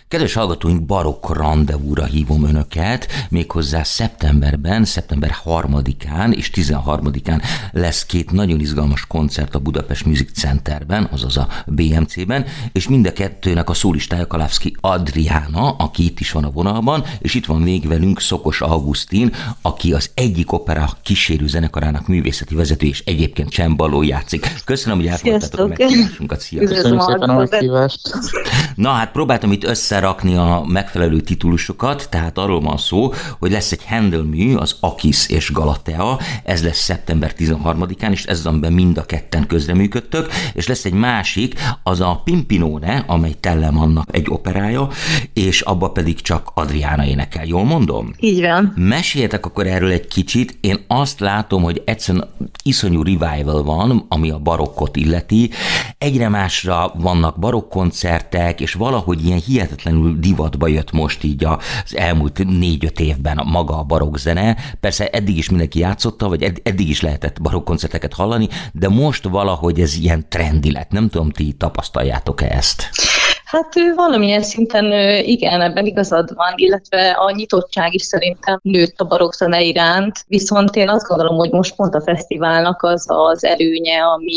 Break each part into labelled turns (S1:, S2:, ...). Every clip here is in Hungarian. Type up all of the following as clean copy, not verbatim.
S1: Kedves hallgatóink, barokk rendezvúra hívom önöket, méghozzá szeptemberben, szeptember 3-án és 13-án lesz 2 nagyon izgalmas koncert a Budapest Music Centerben, azaz a BMC-ben, és mind a kettőnek a szólistája Kalavszky Adriána, aki itt is van a vonalban, és itt van még velünk Szokos Augustin, aki az egyik opera kísérő zenekarának művészeti vezető, és egyébként csembaló játszik. Köszönöm, hogy elfogadtátok a meghívásunkat.
S2: Köszönöm szépen a meghívást.
S1: Na hát próbáltam itt összerakni a megfelelő titulusokat, tehát arról van szó, hogy lesz egy Handel mű, az Akis és Galatea, ez lesz szeptember 13-án, és ezzel mind a ketten közreműködtök, és lesz egy másik, az a Pimpinone, amely Tellemannak egy operája, és abba pedig csak Adriána énekel. Jól mondom?
S2: Így van.
S1: Meséljetek akkor erről egy kicsit. Én azt látom, hogy egyszerűen iszonyú revival van, ami a barokkot illeti. Egyre másra vannak barokkoncertek, és valahogy ilyen hihetetlenül divatba jött most így az elmúlt 4-5 évben maga a barokkzene. Persze eddig is mindenki játszotta, vagy eddig is lehetett barokkoncerteket hallani, de most valahogy ez ilyen trendi lett. Nem tudom, ti tapasztaljátok-e ezt?
S2: Hát valamilyen szinten igen, ebben igazad van, illetve a nyitottság is szerintem nőtt a barokkzene iránt, viszont én azt gondolom, hogy most pont a fesztiválnak az az előnye,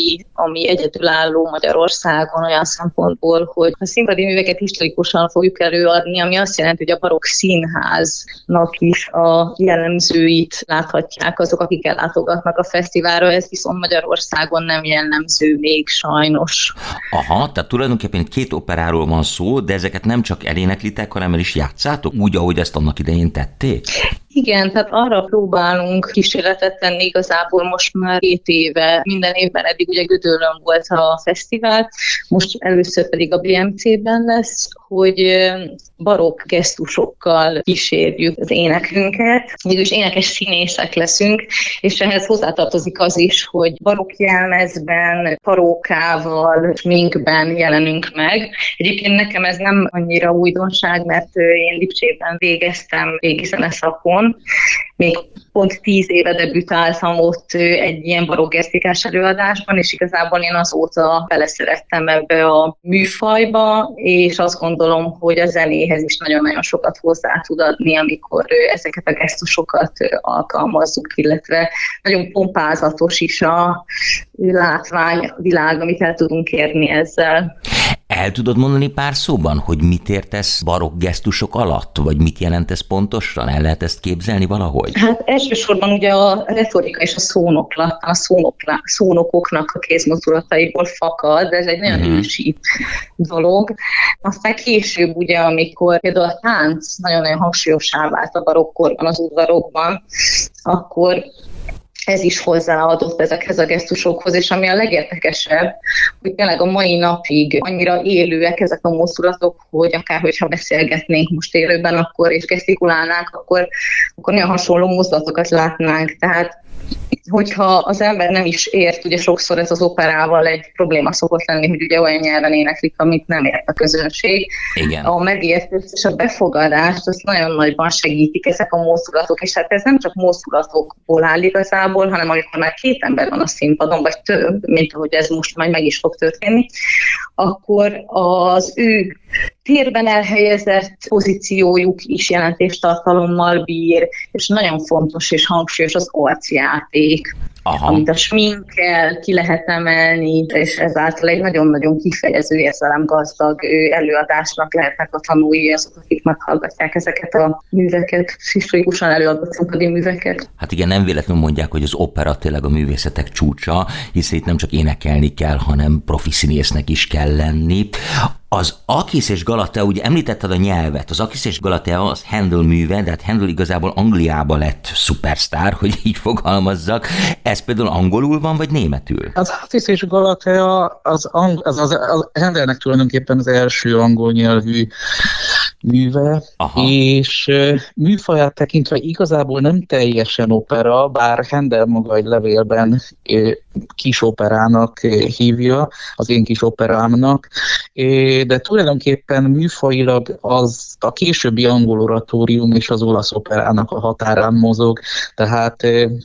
S2: ami egyedülálló Magyarországon olyan szempontból, hogy a színpadi műveket historikusan fogjuk előadni, ami azt jelenti, hogy a barokk színháznak is a jellemzőit láthatják azok, akik ellátogatnak a fesztiválra, ez viszont Magyarországon nem jellemző még sajnos.
S1: Aha, tehát tulajdonképpen 2 operáról van szó, de ezeket nem csak eléneklitek, hanem el is játszátok, úgy, ahogy ezt annak idején tették?
S2: Igen, tehát arra próbálunk kísérletet tenni igazából most már 2 éve. Minden évben eddig ugye Gödöllőn volt a fesztivál, most először pedig a BMC-ben lesz, hogy barokk gesztusokkal kísérjük az énekünket. Mégis énekes színészek leszünk, és ehhez hozzátartozik az is, hogy barokk jelmezben, parókával, sminkben jelenünk meg. Egyébként nekem ez nem annyira újdonság, mert én Lipcsében végeztem végzene szakon, még pont 10 éve debütáltam ott egy ilyen barokk gesztikás előadásban, és igazából én azóta beleszerettem ebbe a műfajba, és azt gondolom, hogy a zenéhez is nagyon-nagyon sokat hozzá tud adni, amikor ezeket a gesztusokat alkalmazzuk, illetve nagyon pompázatos is a látványvilág, amit el tudunk érni ezzel.
S1: El tudod mondani pár szóban, hogy mit értesz barokk gesztusok alatt, vagy mit jelent ez pontosan? El lehet ezt képzelni valahogy?
S2: Hát elsősorban ugye a retorika és a szónoklat, szónokoknak a kézmozdulataiból fakad, ez egy nagyon ősi dolog. Aztán később ugye, amikor például a tánc nagyon-nagyon hangsúlyossá vált a barokkorban, az udvarokban, akkor ez is hozzáadott ezekhez a gesztusokhoz, és ami a legérdekesebb, hogy tényleg a mai napig annyira élőek ezek a mozdulatok, hogy akár hogyha beszélgetnénk most élőben, akkor és gesztikulálnánk, akkor nagyon hasonló mozdulatokat látnánk. Tehát hogyha az ember nem is ért, ugye sokszor ez az operával egy probléma szokott lenni, hogy ugye olyan nyelven éneklik, amit nem ért a közönség.
S1: Igen.
S2: A megértést és a befogadást azt nagyon nagyban segítik ezek a mozdulatok, és hát ez nem csak mozdulatokból áll igazából, hanem amikor már 2 ember van a színpadon, vagy több, mint ahogy ez most majd meg is fog történni, akkor az ő térben elhelyezett pozíciójuk is jelentéstartalommal bír, és nagyon fontos és hangsúlyos az arcjáték, amit a sminkkel ki lehet emelni, és ezáltal egy nagyon-nagyon kifejező érzelemgazdag előadásnak lehetnek a tanúi azok, akik meghallgatják ezeket a műveket, historikusan előadott színpadi műveket.
S1: Hát igen, nem véletlenül mondják, hogy az opera tényleg a művészetek csúcsa, hiszen itt nem csak énekelni kell, hanem profi színésznek is kell lenni. Az Akis és Galatea, ugye említetted a nyelvet, az Akis és Galatea az Handel műve, de hát Handel igazából Angliába lett szupersztár, hogy így fogalmazzak. Ez például angolul van, vagy németül?
S3: Az Akis és Galatea az Handelnek tulajdonképpen az első angol nyelvű műve, és műfaját tekintve igazából nem teljesen opera, bár Handel maga egy levélben kis operának hívja, az én kis operámnak, de tulajdonképpen műfajilag az a későbbi angol oratórium és az olasz operának a határán mozog, tehát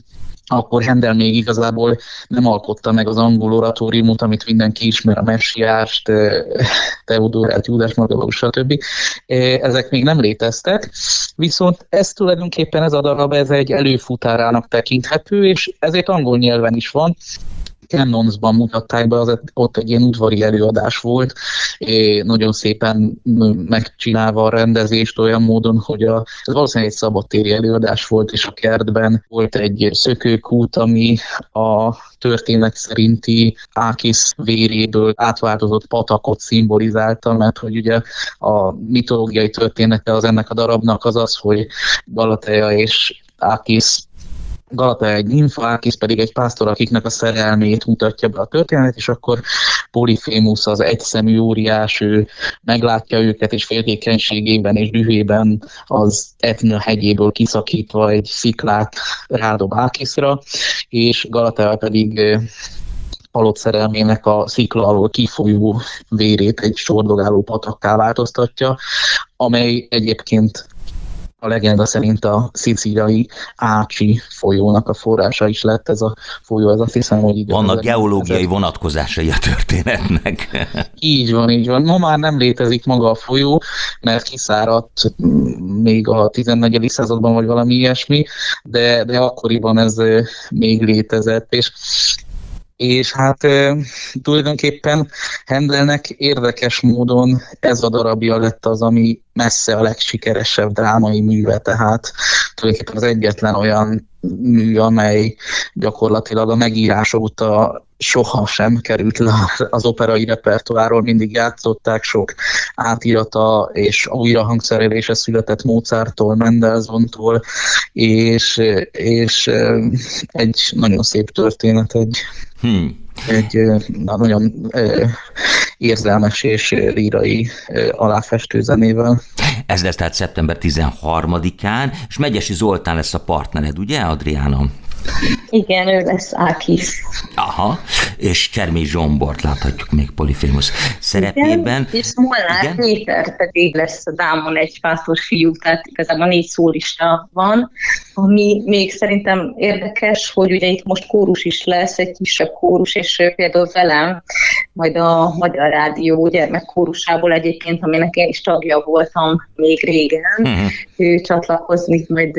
S3: akkor Handel még igazából nem alkotta meg az angol oratóriumot, amit mindenki ismer, a Messiást, Teodórát, Júdás Magdalós, stb. Ezek még nem léteztek, viszont ez tulajdonképpen ez a darab, ez egy előfutárának tekinthető, és ezért angol nyelven is van. Cannonsban mutatták be, ott egy ilyen udvari előadás volt, nagyon szépen megcsinálva a rendezést olyan módon, hogy ez valószínűleg egy szabadtéri előadás volt, és a kertben volt egy szökőkút, ami a történet szerinti Ákisz véréből átváltozott patakot szimbolizálta, mert hogy ugye a mitológiai története az ennek a darabnak az, hogy Galatea és Ákisz, Galatea egy nimfa, Ákisz pedig egy pásztor, akiknek a szerelmét mutatja be a történet, és akkor Polifémusz az egyszemű óriás, ő meglátja őket, és féltékenységében és dühében az Etna hegyéből kiszakítva egy sziklát rádob Ákiszra, és Galatea pedig halott szerelmének a szikla alól kifolyó vérét egy sordogáló patakká változtatja, amely egyébként a legenda szerint a szicíliai Ácsi folyónak a forrása is lett ez a folyó, ez azt hiszem, hogy igaz.
S1: Vannak geológiai vonatkozásai a történetnek.
S3: Így van. Ma már nem létezik maga a folyó, mert kiszáradt még a 14. században, vagy valami ilyesmi, de akkoriban ez még létezett, és hát tulajdonképpen Handelnek érdekes módon ez a darabja lett az, ami messze a legsikeresebb drámai műve, tehát tulajdonképpen az egyetlen olyan mű, amely gyakorlatilag a megírás óta soha sem került le az operai repertoárról, mindig játszották, sok átirata és újra hangszerelése született Mozarttól, Mendelssohntól, és egy nagyon szép történet, egy nagyon érzelmes és lírai aláfestő zenével.
S1: Ez lesz tehát szeptember 13-án, és Megyesi Zoltán lesz a partnered, ugye, Adriána?
S2: Igen, ő lesz Ákisz.
S1: Aha, és Csermély Zsombort láthatjuk még Polifémusz szerepében.
S2: Igen, és Molnár Péter pedig lesz a Dámon egy pásztor fiú, tehát igazából 4 szólista van, ami még szerintem érdekes, hogy ugye itt most kórus is lesz, egy kisebb kórus, és például velem, majd a Magyar Rádió gyermekkórusából egyébként, aminek én is tagja voltam még régen, ő csatlakozni majd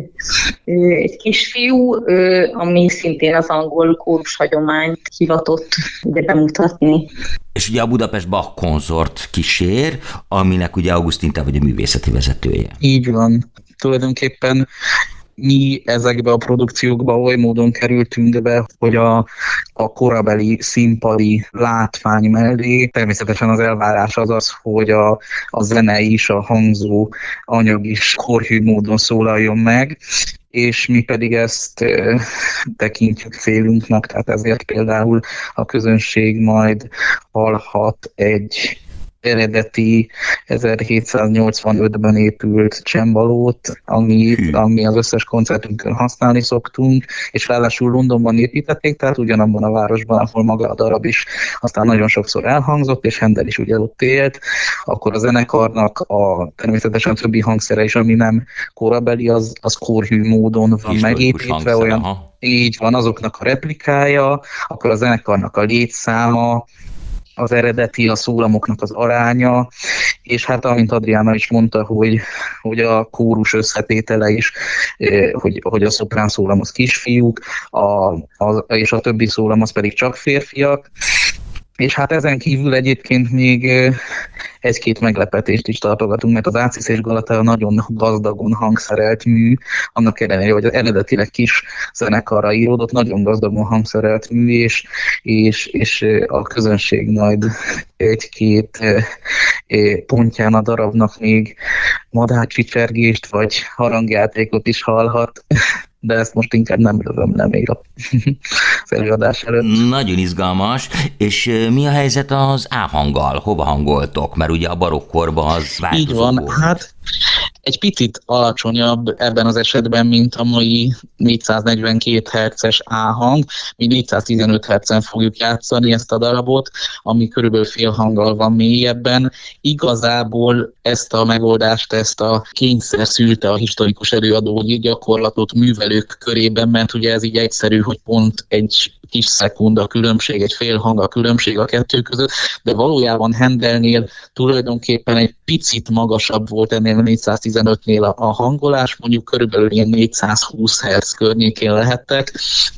S2: egy kisfiú, ami szintén az angol kórus hagyományt hivatott ugye bemutatni.
S1: És ugye a Budapest Bach konzort kísér, aminek ugye Augustin te vagy a művészeti vezetője.
S3: Így van. Tulajdonképpen mi ezekbe a produkciókba oly módon kerültünk be, hogy a korabeli színpadi látvány mellé természetesen az elvárás az, hogy a zene is, a hangzó anyag is korhű módon szólaljon meg, és mi pedig ezt tekintjük célunknak, tehát ezért például a közönség majd hallhat egy eredeti 1785-ben épült csembalót, ami az összes koncertünkön használni szoktunk, és ráadásul Londonban építették, tehát ugyanabban a városban, ahol maga a darab is aztán nagyon sokszor elhangzott, és Handel is ugye ott élt, akkor a zenekarnak természetesen többi hangszere is, ami nem korabeli, az korhű módon van megépítve, olyan. Így van, azoknak a replikája, akkor a zenekarnak a létszáma, az eredeti, a szólamoknak az aránya, és hát amint Adriána is mondta, hogy a kórus összetétele is, hogy a szoprán szólam az kisfiúk, és a többi szólam az pedig csak férfiak, és hát ezen kívül egyébként még egy-két meglepetést is tartogatunk, mert az Ákisz és Galatea nagyon gazdagon hangszerelt mű, annak ellenére, hogy az eredetileg kis zenekarra íródott, nagyon gazdagon hangszerelt mű, és a közönség majd egy-két pontján a darabnak még madárcsicsergést vagy harangjátékot is hallhat. De ezt most inkább nem lövöm le még az előadás előtt.
S1: Nagyon izgalmas, és mi a helyzet az A hanggal? Hova hangoltok? Mert ugye a barokkorban az változó
S3: Így van,
S1: volt.
S3: hát egy picit alacsonyabb ebben az esetben, mint a mai 442 Hz-es A-hang. Mi 415 Hz-en fogjuk játszani ezt a darabot, ami körülbelül fél hanggal van mélyebben. Igazából ezt a megoldást, ezt a kényszer szülte a historikus előadói gyakorlatot művelők körében, mert ugye ez így egyszerű, hogy pont egy kis szekunda különbség, egy fél hang a különbség a kettő között, de valójában Handelnél tulajdonképpen egy picit magasabb volt ennél a 415-nél a hangolás, mondjuk körülbelül ilyen 420 Hz környékén lehettek,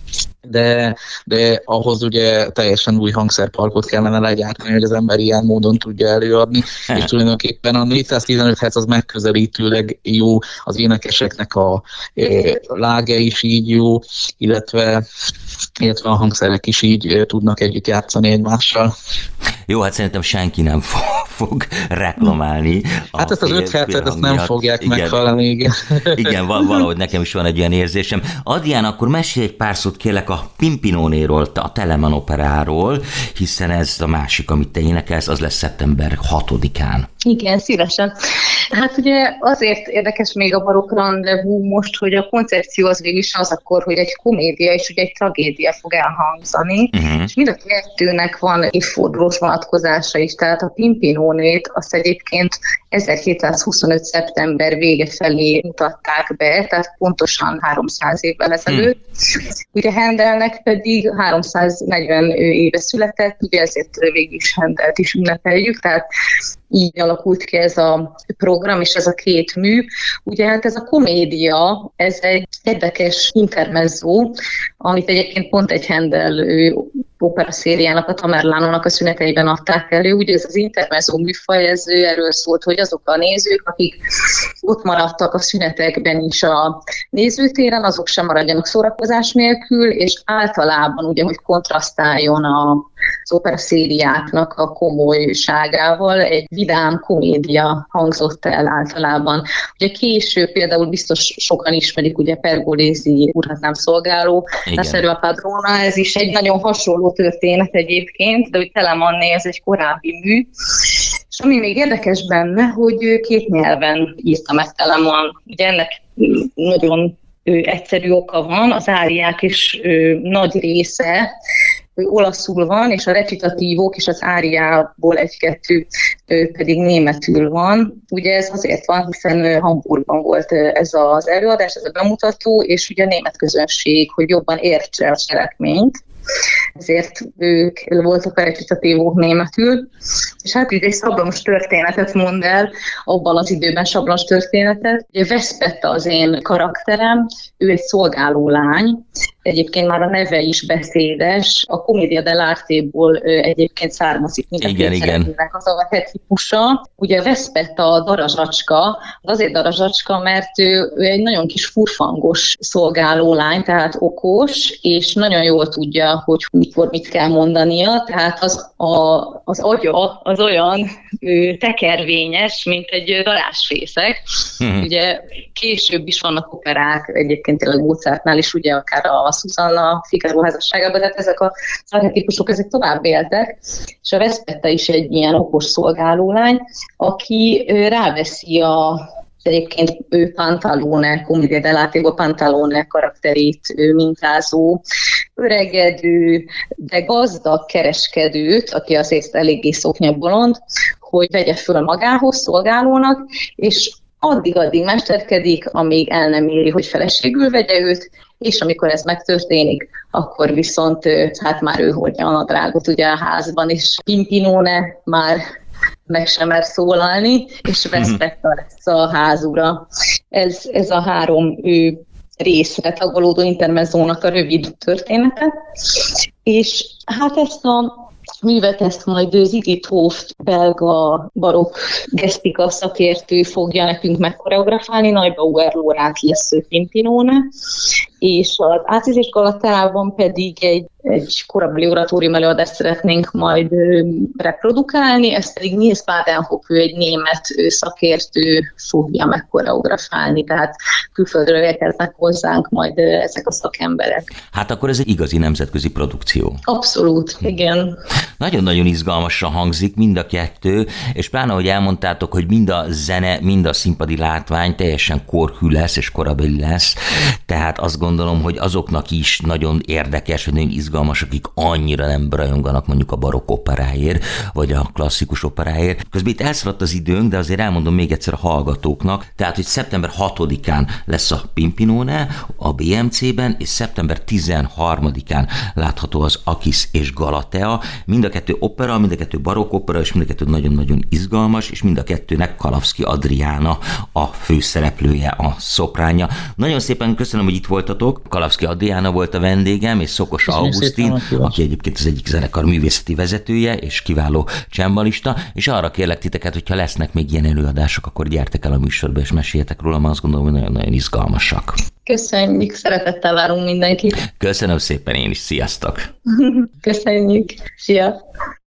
S3: de ahhoz ugye teljesen új hangszerparkot kellene legyártani, hogy az ember ilyen módon tudja előadni, és tulajdonképpen a 415 Hz az megközelítőleg jó, az énekeseknek a láge is így jó, illetve a hangszerek is így tudnak együtt játszani egymással.
S1: Jó, hát szerintem senki nem fog reklamálni.
S3: Hát ezt az 5 Hz-et ezt nem fogják meghallani, igen.
S1: Igen, valahogy nekem is van egy ilyen érzésem. Adrián, akkor mesélj egy pár szót kérlek a Pimpinónéról, a Telemann operáról, hiszen ez a másik, amit te énekelsz, az lesz szeptember 6-án.
S2: Igen, szívesen. Hát ugye azért érdekes még a Barokk Rendezvous most, hogy a koncepció az végül is az akkor, hogy egy komédia és ugye egy tragédia fog elhangzani, és mind a kettőnek van évfordulós vonatkozása is, tehát a Pimpinónét azt egyébként 1725. szeptember vége felé mutatták be, tehát pontosan 300 évvel ezelőtt. Ugye Handelnek pedig 340 éve született, ugye ezért végül is Handelt is ünnepeljük, tehát így alakult ki ez a program, és ez a két mű. Ugye hát ez a komédia, ez egy érdekes intermezzo, amit egyébként pont egy Handel operaszériának, a Tamerlánónak a szüneteiben adták elő. Ugye ez az intermezzo műfaj, ez erről szólt, hogy azok a nézők, akik ott maradtak a szünetekben is a nézőtéren, azok sem maradjanak szórakozás nélkül, és általában ugye, hogy kontrasztáljon az operaszériáknak a komolyságával, egy vidám komédia hangzott el általában. Ugye később például biztos sokan ismerik, ugye Pergolesi Úrhatám szolgáló, La Serio Padrona, ez is egy nagyon hasonló történet egyébként, de hogy Telemanné ez egy korábbi mű. És ami még érdekes benne, hogy két nyelven írta meg Telemann. Ugye ennek nagyon egyszerű oka van, az áriák is nagy része olaszul van, és a recitatívok és az áriából egy-kettő pedig németül van. Ugye ez azért van, hiszen Hamburgban volt ez az előadás, ez a bemutató, és ugye a német közönség, hogy jobban értse a cselekményt, ezért ők voltak a recitatívok németül. És hát ugye egy szablons történetet mond el, abban az időben szablons történetet. Ugye Veszpetta az én karakterem, ő egy szolgáló lány, egyébként már a neve is beszédes, a Commedia dell'arte-ból egyébként származik
S1: igen.
S2: az archetípusa. Ugye Veszpetta a darazsacska, azért darazsacska, mert ő egy nagyon kis furfangos szolgáló lány, tehát okos, és nagyon jól tudja, hogy mikor mit kell mondania, tehát az agya az olyan tekervényes, mint egy darásfészek. Ugye később is vannak operák, egyébként tényleg Mozartnál is, ugye akár a Susanna Figaro házasságában, tehát ezek az archetípusok ezek tovább éltek, és a Veszpetta is egy ilyen okos szolgálólány, aki ráveszi egyébként ő Pantalone, Commedia dell'arte-ból Pantalone karakterét mintázó, öregedő, de gazdag kereskedőt, aki azért eléggé szoknyabolond, hogy vegye föl magához szolgálónak, és addig mesterkedik, amíg el nem éri, hogy feleségül vegye őt, és amikor ez megtörténik, akkor viszont hát már ő hordja a nadrágot ugye a házban, és Pimpinóne már meg sem mer szólalni, és Veszpetta lesz a házura. Ez a három részre tagolódó intermezzónak a rövid története, és hát ezt a művet ezt majd Ziggy Tóft, belga barokk gesztika szakértő fogja nekünk megkoreografálni, Neubauer Lórát lesz Pimpinóne, és az Ácizés Galateában pedig egy korábbi oratórium előadást szeretnénk majd reprodukálni, ez pedig Nils Badenhop, ő egy német szakértő fogja megkoreografálni, tehát külföldről érkeznek hozzánk majd ezek a szakemberek.
S1: Hát akkor ez egy igazi nemzetközi produkció.
S2: Abszolút, igen.
S1: Nagyon-nagyon izgalmasan hangzik mind a kettő, és pláne, ahogy elmondtátok, hogy mind a zene, mind a színpadi látvány teljesen korhű lesz, és korabeli lesz, tehát azt gondolom, hogy azoknak is nagyon érdekes, vagy nagyon izgalmas, akik annyira nem rajonganak mondjuk a barokk operáért, vagy a klasszikus operáért. Közben itt elszaladt az időnk, de azért elmondom még egyszer a hallgatóknak, tehát, hogy szeptember 6-án lesz a Pimpinone a BMC-ben, és szeptember 13-án látható az Akis és Galatea. Mind a kettő opera, mind a kettő barokk opera, és mind a kettő nagyon-nagyon izgalmas, és mind a kettőnek Kalavszky Adriána a főszereplője, a szopránja. Nagyon szépen köszönöm, hogy itt voltatok. Kalavszky Adriána volt a vendégem, és Szokos Augustin, aki egyébként az egyik zenekar művészeti vezetője, és kiváló csembalista, és arra kérlek titeket, hogyha lesznek még ilyen előadások, akkor gyertek el a műsorba, és meséljetek róla, mert azt gondolom, hogy nagyon-nagyon izgalmasak.
S2: Köszönjük, szeretettel várunk mindenkit.
S1: Köszönöm szépen én is, sziasztok!
S2: Köszönjük, szia!